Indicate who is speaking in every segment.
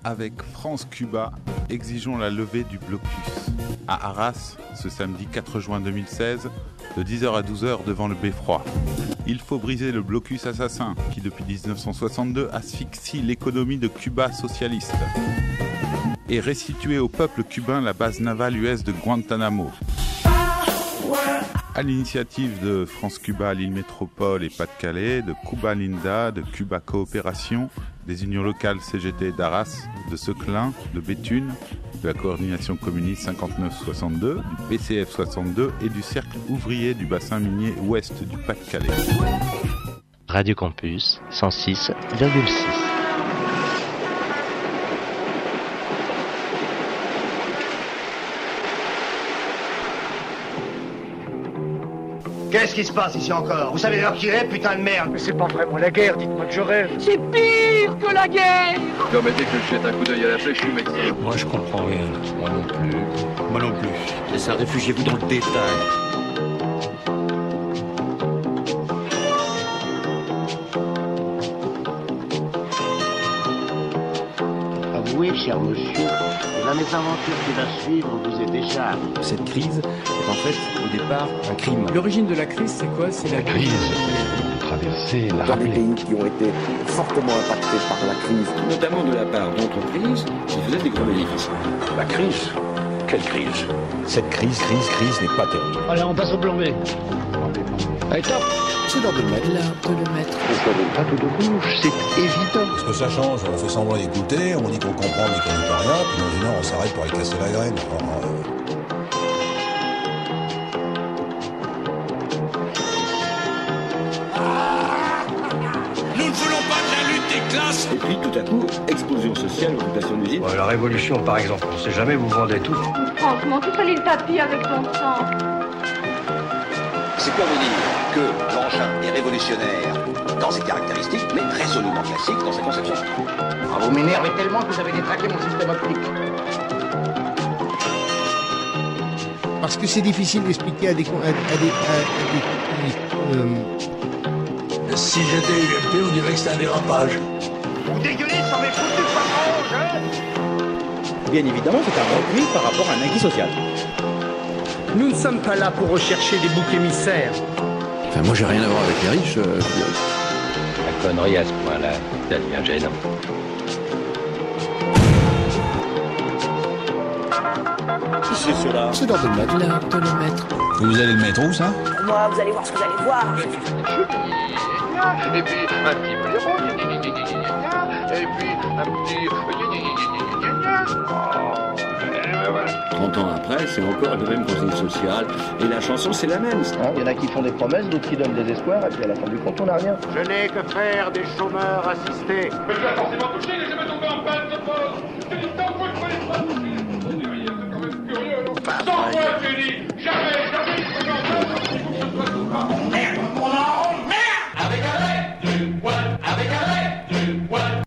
Speaker 1: Avec France-Cuba, exigeons la levée du blocus. À Arras, ce samedi 4 juin 2016, de 10h à 12h devant le beffroi. Il faut briser le blocus assassin qui, depuis 1962, asphyxie l'économie de Cuba socialiste et restituer au peuple cubain la base navale US de Guantanamo. À l'initiative de France-Cuba, l'île Métropole et Pas-de-Calais, de Cuba Linda, de Cuba Coopération, des unions locales CGT d'Arras, de Seclin, de Béthune, de la coordination communiste 59-62, du PCF 62 et du cercle ouvrier du bassin minier ouest du Pas-de-Calais.
Speaker 2: Radio Campus 106,6.
Speaker 3: Qu'est-ce qui se passe ici encore? Vous savez l'heure qu'il est, putain de merde!
Speaker 4: Mais c'est pas vraiment la guerre, dites-moi que je rêve.
Speaker 5: C'est pire que la guerre!
Speaker 6: Permettez que je jette un coup d'œil à la flèche, je suis médecin.
Speaker 7: Moi je comprends rien.
Speaker 8: Moi non plus.
Speaker 7: Moi non plus.
Speaker 8: C'est ça, réfugiez-vous dans le détail.
Speaker 9: Avouez, cher monsieur, que la mésaventure qui va suivre vous est déjà...
Speaker 10: Cette crise est en fait, au départ, un crime.
Speaker 11: L'origine de la crise, c'est quoi? C'est la
Speaker 12: crise traversée, la
Speaker 13: dans les pays qui ont été fortement impactés par la crise,
Speaker 14: notamment de la part d'entreprises qui faisaient des gros bénéfices.
Speaker 12: La crise? Quelle crise?
Speaker 10: Cette crise n'est pas terminée.
Speaker 5: Allez, on passe au plan B.
Speaker 12: Allez, top!
Speaker 15: C'est l'heure de le mettre. L'heure de le mettre.
Speaker 12: Pourquoi donc pas tout de bouche? C'est évident.
Speaker 16: Parce que ça change, on fait semblant d'écouter, on dit qu'on comprend mais qu'on n'y peut rien, puis dans une heure on s'arrête pour aller casser la graine.
Speaker 6: Nous ne voulons pas de la lutte des classes.
Speaker 14: Et puis tout à coup, explosion sociale, occupation d'usine.
Speaker 7: Ouais, la révolution par exemple, on sait jamais, vous vendez tout.
Speaker 5: Franchement, tu salis le tapis avec ton sang.
Speaker 3: C'est pour vous dire que l'engin est révolutionnaire dans ses caractéristiques, mais résolument classique dans sa conception.
Speaker 9: Ah, vous m'énervez tellement que vous avez détraqué mon système optique.
Speaker 17: Parce que c'est difficile d'expliquer à des
Speaker 12: Si j'étais UMP, on dirait que c'est un dérapage.
Speaker 3: Vous dégueulez sur mes foutus poivrons, je...
Speaker 8: Bien évidemment, c'est un repli par rapport à un acquis social.
Speaker 11: Nous ne sommes pas là pour rechercher des boucs émissaires.
Speaker 8: Enfin, moi, j'ai rien à voir avec les riches.
Speaker 2: La connerie à ce point-là, ça devient gênant.
Speaker 8: C'est cela.
Speaker 15: C'est l'heure de le mettre. L'heure de le mettre.
Speaker 16: Vous allez le mettre où, ça?
Speaker 5: Moi, vous allez voir ce que vous allez voir.
Speaker 6: Et puis un petit blaireau, et puis un petit...
Speaker 14: 30 ans après, c'est encore le même consigne social, et la chanson c'est la même.
Speaker 9: Il y en a qui font des promesses, d'autres qui donnent des espoirs, et puis à la fin du compte, on n'a rien.
Speaker 3: Je n'ai que faire des chômeurs assistés.
Speaker 6: Mais tu as forcément touché, les jamais tombé en panne de force. Je dis tant fois que je ne pas toucher. C'est quand même curieux, non? 100 fois, tu dis, jamais, je ne pas. Merde, mon nom, merde! Avec un lait, du poil, avec un lait, du poil.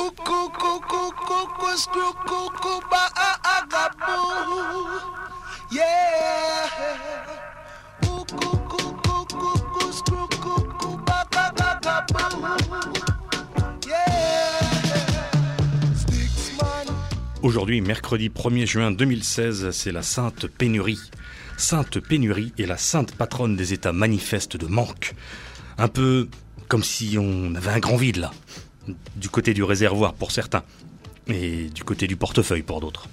Speaker 18: Aujourd'hui, mercredi 1er juin 2016, c'est la Sainte Pénurie. Sainte Pénurie est la sainte patronne des états manifestes de manque. Un peu comme si on avait un grand vide là, du côté du réservoir pour certains, et du côté du portefeuille pour d'autres.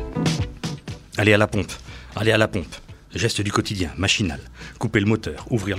Speaker 18: Allez à la pompe, geste du quotidien, machinal, couper le moteur, ouvrir